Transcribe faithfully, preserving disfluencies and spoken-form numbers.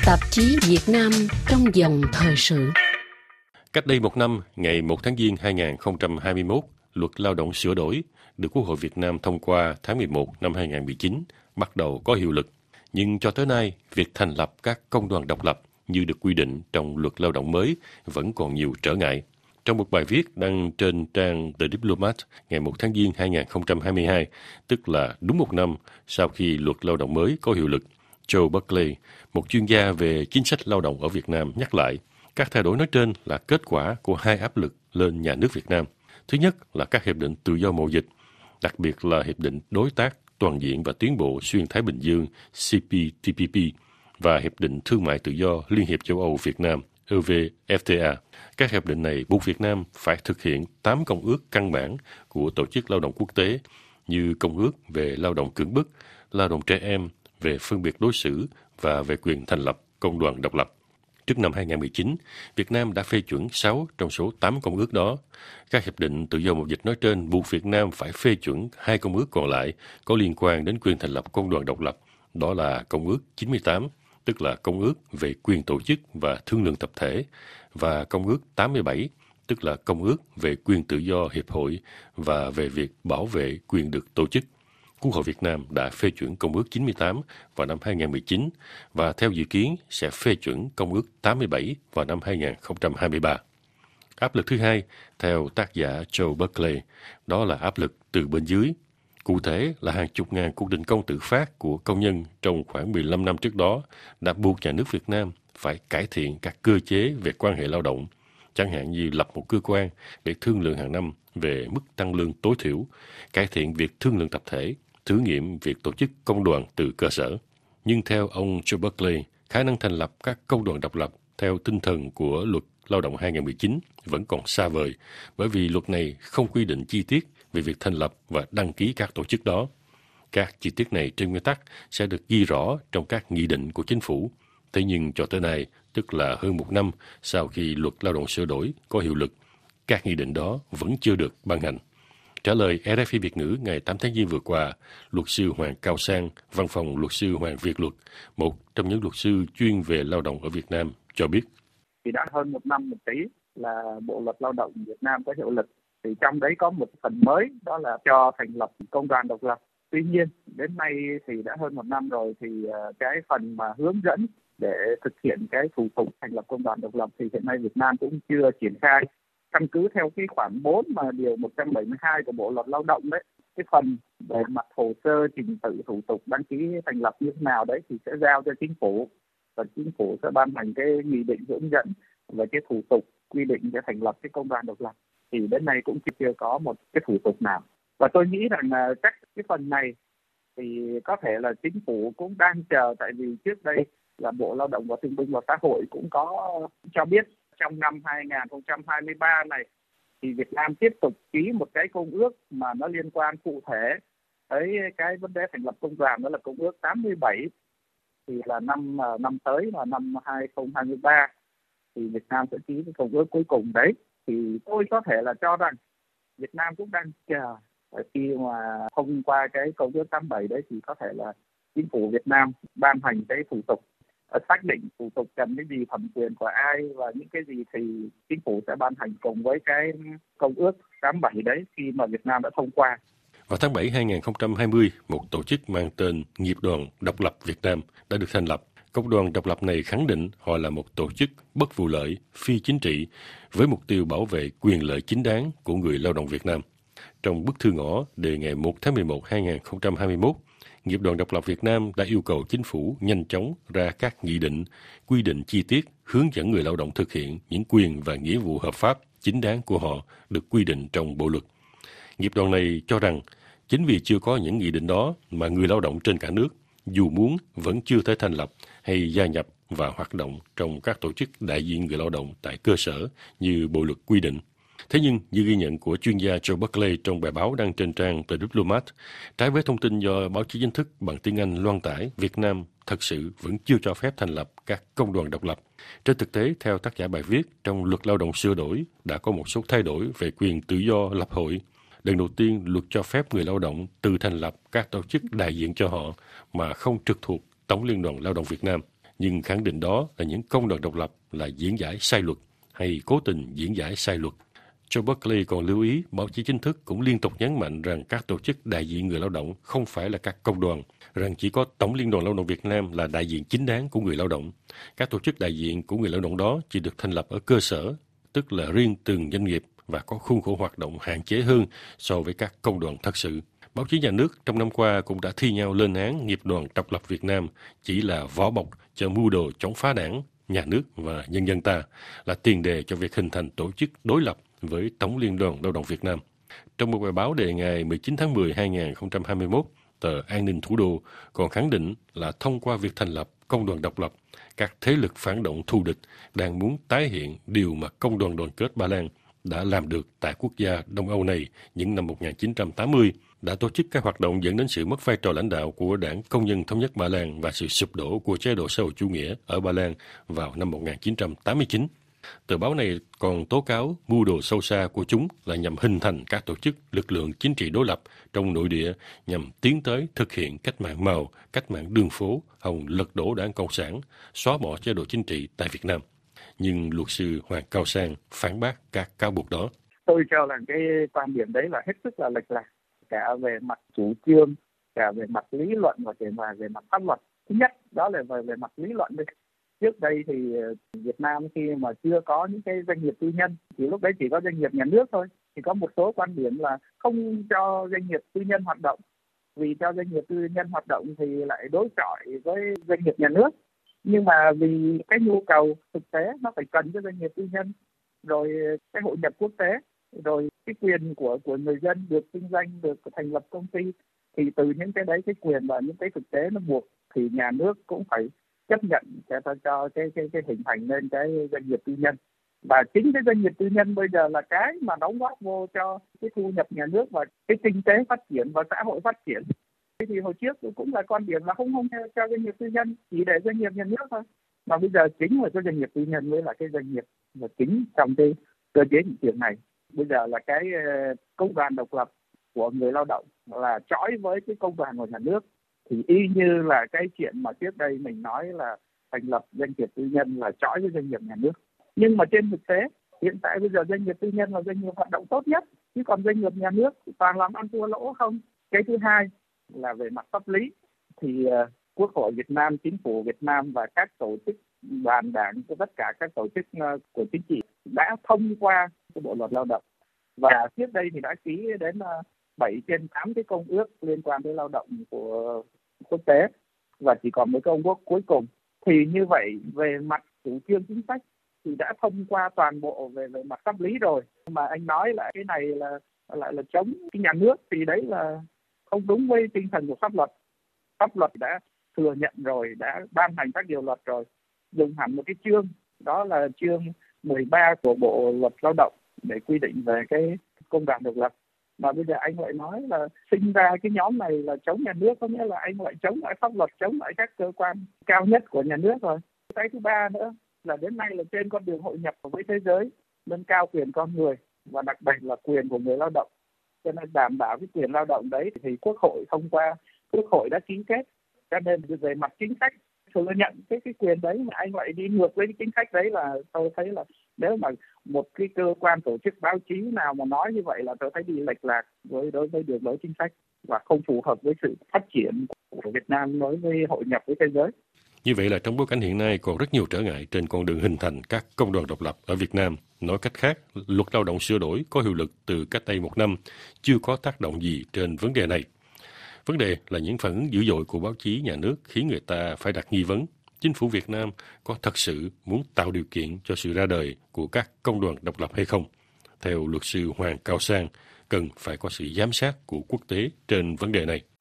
Tạp chí Việt Nam trong dòng thời sự. Cách đây một năm, ngày một tháng Giêng hai nghìn không trăm hai mươi mốt, Luật Lao động sửa đổi được Quốc hội Việt Nam thông qua tháng mười một năm hai nghìn không trăm mười chín bắt đầu có hiệu lực. Nhưng cho tới nay, việc thành lập các công đoàn độc lập như được quy định trong Luật Lao động mới vẫn còn nhiều trở ngại. Trong một bài viết đăng trên trang The Diplomat ngày một tháng Giêng hai nghìn không trăm hai mươi hai, tức là đúng một năm sau khi Luật Lao động mới có hiệu lực, Joe Buckley, một chuyên gia về chính sách lao động ở Việt Nam nhắc lại, các thay đổi nói trên là kết quả của hai áp lực lên nhà nước Việt Nam. Thứ nhất là các hiệp định tự do mậu dịch, đặc biệt là Hiệp định Đối tác Toàn diện và Tiến bộ Xuyên Thái Bình Dương C P T P P và Hiệp định Thương mại Tự do Liên hiệp châu Âu Việt Nam E V F T A. Các hiệp định này buộc Việt Nam phải thực hiện tám công ước căn bản của Tổ chức Lao động Quốc tế như Công ước về lao động cưỡng bức, lao động trẻ em, về phân biệt đối xử và về quyền thành lập công đoàn độc lập. Trước năm hai nghìn không trăm mười chín, Việt Nam đã phê chuẩn sáu trong số tám công ước đó. Các hiệp định tự do mậu dịch nói trên buộc Việt Nam phải phê chuẩn hai công ước còn lại có liên quan đến quyền thành lập công đoàn độc lập. Đó là Công ước chín mươi tám, tức là Công ước về quyền tổ chức và thương lượng tập thể, và Công ước tám mươi bảy, tức là Công ước về quyền tự do hiệp hội và về việc bảo vệ quyền được tổ chức. Quốc hội Việt Nam đã phê chuẩn Công ước chín mươi tám vào năm hai nghìn không trăm mười chín và theo dự kiến sẽ phê chuẩn Công ước tám mươi bảy vào năm hai nghìn không trăm hai mươi ba. Áp lực thứ hai, theo tác giả Joe Buckley, đó là áp lực từ bên dưới. Cụ thể là hàng chục ngàn cuộc đình công tự phát của công nhân trong khoảng mười lăm năm trước đó đã buộc nhà nước Việt Nam phải cải thiện các cơ chế về quan hệ lao động, chẳng hạn như lập một cơ quan để thương lượng hàng năm về mức tăng lương tối thiểu, cải thiện việc thương lượng tập thể, thử nghiệm việc tổ chức công đoàn từ cơ sở. Nhưng theo ông Joe Buckley, khả năng thành lập các công đoàn độc lập theo tinh thần của Luật Lao động hai nghìn không trăm mười chín vẫn còn xa vời, bởi vì luật này không quy định chi tiết về việc thành lập và đăng ký các tổ chức đó. Các chi tiết này trên nguyên tắc sẽ được ghi rõ trong các nghị định của chính phủ. Thế nhưng cho tới nay, tức là hơn một năm sau khi Luật Lao động sửa đổi có hiệu lực, các nghị định đó vẫn chưa được ban hành. Trả lời R F I Việt ngữ ngày tám tháng Giêng vừa qua, luật sư Hoàng Cao Sang, văn phòng luật sư Hoàng Việt Luật, một trong những luật sư chuyên về lao động ở Việt Nam, cho biết. Thì đã hơn một năm một tí là Bộ Luật Lao động Việt Nam có hiệu lực. Thì trong đấy có một phần mới, đó là cho thành lập công đoàn độc lập. Tuy nhiên, đến nay thì đã hơn một năm rồi, thì cái phần mà hướng dẫn để thực hiện cái thủ tục thành lập công đoàn độc lập thì hiện nay Việt Nam cũng chưa triển khai. Căn cứ theo cái khoản bốn mà điều một trăm bảy mươi hai của Bộ Luật Lao động đấy, cái phần về mặt hồ sơ trình tự thủ tục đăng ký thành lập như thế nào đấy thì sẽ giao cho chính phủ, và chính phủ sẽ ban hành cái nghị định hướng dẫn về cái thủ tục quy định để thành lập cái công đoàn độc lập. Thì đến nay cũng chưa có một cái thủ tục nào, và tôi nghĩ rằng là các cái phần này thì có thể là chính phủ cũng đang chờ, tại vì trước đây là Bộ Lao động và Thương binh và Xã hội cũng có cho biết trong năm hai nghìn không trăm hai mươi ba này thì Việt Nam tiếp tục ký một cái công ước mà nó liên quan cụ thể tới cái vấn đề thành lập công đoàn, đó là công ước tám mươi bảy. Thì là năm năm tới là năm hai nghìn không trăm hai mươi ba thì Việt Nam sẽ ký cái công ước cuối cùng đấy. Thì tôi có thể là cho rằng Việt Nam cũng đang chờ khi mà thông qua cái công ước tám mươi bảy đấy thì có thể là chính phủ Việt Nam ban hành cái thủ tục, xác định thủ tục cần cái gì, thẩm quyền của ai và những cái gì thì chính phủ sẽ ban hành cùng với cái công ước tám mươi bảy đấy khi mà Việt Nam đã thông qua. Vào tháng bảy hai nghìn không trăm hai mươi, một tổ chức mang tên Nghiệp đoàn Độc lập Việt Nam đã được thành lập. Công đoàn độc lập này khẳng định họ là một tổ chức bất vụ lợi, phi chính trị, với mục tiêu bảo vệ quyền lợi chính đáng của người lao động Việt Nam. Trong bức thư ngõ đề ngày một tháng mười một hai nghìn không trăm hai mươi mốt, Nghiệp đoàn Độc lập Việt Nam đã yêu cầu chính phủ nhanh chóng ra các nghị định, quy định chi tiết, hướng dẫn người lao động thực hiện những quyền và nghĩa vụ hợp pháp chính đáng của họ được quy định trong bộ luật. Nghiệp đoàn này cho rằng, chính vì chưa có những nghị định đó mà người lao động trên cả nước, dù muốn vẫn chưa thể thành lập hay gia nhập và hoạt động trong các tổ chức đại diện người lao động tại cơ sở như bộ luật quy định. Thế nhưng, như ghi nhận của chuyên gia Joe Buckley trong bài báo đăng trên trang The Diplomat, trái với thông tin do báo chí chính thức bằng tiếng Anh loan tải, Việt Nam thật sự vẫn chưa cho phép thành lập các công đoàn độc lập. Trên thực tế, theo tác giả bài viết, trong Luật Lao động sửa đổi đã có một số thay đổi về quyền tự do lập hội. Lần đầu tiên, luật cho phép người lao động tự thành lập các tổ chức đại diện cho họ mà không trực thuộc Tổng Liên đoàn Lao động Việt Nam. nhưng khẳng định đó là những công đoàn độc lập là diễn giải sai luật hay cố tình diễn giải sai luật. Joe Buckley còn lưu ý báo chí chính thức cũng liên tục nhấn mạnh rằng các tổ chức đại diện người lao động không phải là các công đoàn, rằng chỉ có Tổng Liên đoàn Lao động Việt Nam là đại diện chính đáng của người lao động. Các tổ chức đại diện của người lao động đó chỉ được thành lập ở cơ sở, tức là riêng từng doanh nghiệp và có khuôn khổ hoạt động hạn chế hơn so với các công đoàn thật sự. Báo chí nhà nước trong năm qua cũng đã thi nhau lên án Nghiệp đoàn Độc lập Việt Nam chỉ là vỏ bọc cho mưu đồ chống phá đảng, nhà nước và nhân dân ta, là tiền đề cho việc hình thành tổ chức đối lập với Tổng Liên đoàn Lao động Việt Nam. Trong một bài báo đề ngày mười chín tháng mười năm hai nghìn không trăm hai mươi mốt, tờ An ninh Thủ đô còn khẳng định là thông qua việc thành lập công đoàn độc lập, các thế lực phản động thù địch đang muốn tái hiện điều mà Công đoàn Đoàn kết Ba Lan đã làm được tại quốc gia Đông Âu này những năm một nghìn chín trăm tám mươi, đã tổ chức các hoạt động dẫn đến sự mất vai trò lãnh đạo của Đảng Công nhân Thống nhất Ba Lan và sự sụp đổ của chế độ xã hội chủ nghĩa ở Ba Lan vào năm một nghìn chín trăm tám mươi chín. Tờ báo này còn tố cáo mưu đồ sâu xa của chúng là nhằm hình thành các tổ chức lực lượng chính trị đối lập trong nội địa nhằm tiến tới thực hiện cách mạng màu, cách mạng đường phố, hòng lật đổ Đảng Cộng sản, xóa bỏ chế độ chính trị tại Việt Nam. Nhưng luật sư Hoàng Cao Sang phản bác các cáo buộc đó. Tôi cho rằng cái quan điểm đấy là hết sức là lệch lạc, cả về mặt chủ trương, cả về mặt lý luận và cả về mặt pháp luật. Thứ nhất đó là về, về mặt lý luận đây. Trước đây thì Việt Nam khi mà chưa có những cái doanh nghiệp tư nhân, thì lúc đấy chỉ có doanh nghiệp nhà nước thôi. Thì có một số quan điểm là không cho doanh nghiệp tư nhân hoạt động. Vì cho doanh nghiệp tư nhân hoạt động thì lại đối chọi với doanh nghiệp nhà nước. Nhưng mà vì cái nhu cầu thực tế nó phải cần cho doanh nghiệp tư nhân, rồi cái hội nhập quốc tế, rồi cái quyền của của người dân được kinh doanh, được thành lập công ty, thì từ những cái đấy, cái quyền và những cái thực tế nó buộc thì nhà nước cũng phải chấp nhận cho cho cái cái cái hình thành nên cái doanh nghiệp tư nhân. Và chính cái doanh nghiệp tư nhân bây giờ là cái mà đóng góp vô cho cái thu nhập nhà nước và cái kinh tế phát triển và xã hội phát triển. Thế thì hồi trước cũng là quan điểm là không không cho doanh nghiệp tư nhân, chỉ để doanh nghiệp nhà nước thôi. Mà bây giờ chính là cái doanh nghiệp tư nhân mới là cái doanh nghiệp là chính trong cái cơ chế thị trường này. Bây giờ là cái công đoàn độc lập của người lao động là chói với cái công đoàn của nhà nước. Thì y như là cái chuyện mà trước đây mình nói là thành lập doanh nghiệp tư nhân là chói với doanh nghiệp nhà nước. Nhưng mà trên thực tế, hiện tại bây giờ doanh nghiệp tư nhân là doanh nghiệp hoạt động tốt nhất, chứ còn doanh nghiệp nhà nước toàn làm ăn thua lỗ không. Cái thứ hai là về mặt pháp lý, thì uh, Quốc hội Việt Nam, Chính phủ Việt Nam và các tổ chức đoàn đảng, tất cả các tổ chức uh, của chính trị đã thông qua cái bộ luật lao động. Và trước đây thì đã ký đến uh, bảy trên tám cái công ước liên quan đến lao động của quốc tế, và chỉ còn một công ước cuối cùng. Thì như vậy về mặt chủ trương chính sách thì đã thông qua toàn bộ về về mặt pháp lý rồi. Mà anh nói là cái này là lại là chống cái nhà nước thì đấy là không đúng với tinh thần của pháp luật. Pháp luật đã thừa nhận rồi, đã ban hành các điều luật rồi, dùng hẳn một cái chương, đó là chương mười ba của Bộ Luật Lao động để quy định về cái công đoàn độc lập. Mà bây giờ anh lại nói là sinh ra cái nhóm này là chống nhà nước, có nghĩa là anh lại chống lại pháp luật, chống lại các cơ quan cao nhất của nhà nước rồi. Cái thứ ba nữa là đến nay là trên con đường hội nhập với thế giới, nâng cao quyền con người và đặc biệt là quyền của người lao động. Cho nên đảm bảo cái quyền lao động đấy thì Quốc hội thông qua, Quốc hội đã ký kết. Cho nên về mặt chính sách thừa nhận cái cái quyền đấy mà anh lại đi ngược với cái chính sách đấy là tôi thấy là nếu mà một cái cơ quan tổ chức báo chí nào mà nói như vậy là tôi thấy đi lệch lạc với đối với đường lối chính sách và không phù hợp với sự phát triển của Việt Nam đối với hội nhập với thế giới. Như vậy là trong bối cảnh hiện nay còn rất nhiều trở ngại trên con đường hình thành các công đoàn độc lập ở Việt Nam. Nói cách khác, luật lao động sửa đổi có hiệu lực từ cách đây một năm, chưa có tác động gì trên vấn đề này. Vấn đề là những phản ứng dữ dội của báo chí nhà nước khiến người ta phải đặt nghi vấn. Chính phủ Việt Nam có thật sự muốn tạo điều kiện cho sự ra đời của các công đoàn độc lập hay không? Theo luật sư Hoàng Cao Sang, cần phải có sự giám sát của quốc tế trên vấn đề này.